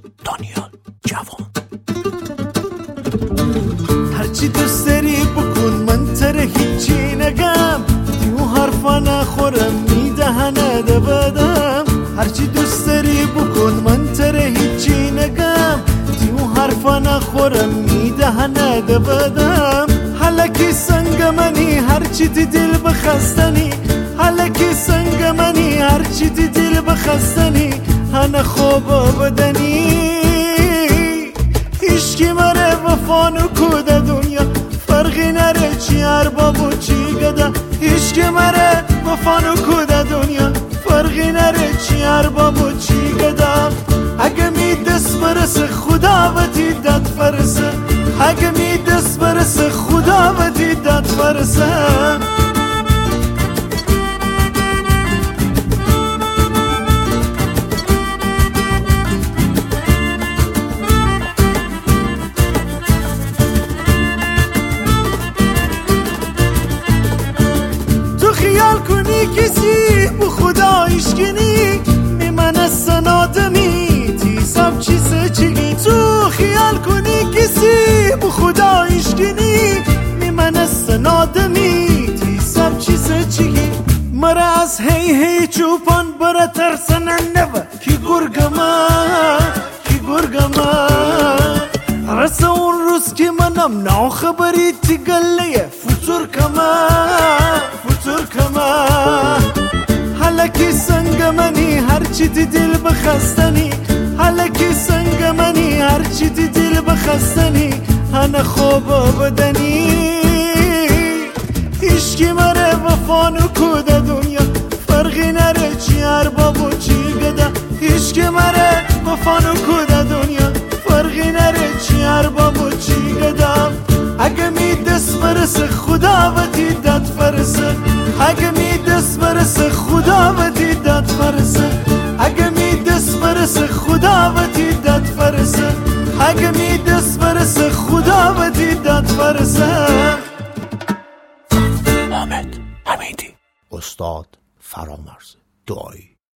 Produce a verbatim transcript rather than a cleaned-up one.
دانیال جوان. هرچی دوست داری بکن من تره هیچی نگم، دیو حرفا نخورم میدهنه ده بدم. هرچی دوست داری بکن من تره هیچی نگم، دیو حرفا نخورم میدهنه ده بدم. حلکی سنگ منی هرچی دی دل بخستنی، حلکی سنگ منی هرچی دی دل بخستنی، هنه خوب بدنی. هیچکی مره وفانو کوده دنیا، فرقی نره چی ارباب و چی گده. هیچکی مره وفانو کوده دنیا، فرقی نره چی ارباب و چی گده. اگه می دست برسه خدا و دیدت فرسه، اگه می دست برسه خدا و دیدت فرسه. خیال کنی کسی بو خدا ایشگینی میمن سنادمی تی سب چی سچگی. تو خیال کنی کسی بو خدا ایشگینی میمن سنادمی تی سب چی سچگی. مرا از هی هی چوپان برا ترسنن نوه کی گرگما کی گرگما. رسه اون روز که منم ناو خبری تی گلیه فتور کما فتور کما. حلکی سنگ منی هرچی دی دل بخستنی، حلکی سنگ منی هرچی دی دل بخستنی، هنه خوب بدنی. هیچکی مره وفانو کوده دنیا، فرقی نره چی ارباب و چی گده. هیچکی مره وفانو کوده دنیا، فرقی نره چی ارباب و چی گده. اگه می دست برسه خدا و دیدت فرسه، اگه می دست برسه خدا و دیدت فرسه. اگه می دست برسه خدا و دیدت فرسه، اگه می دست برسه خدا و دیدت فرسه. حامد حمیدی، استاد فرامرز دعایی.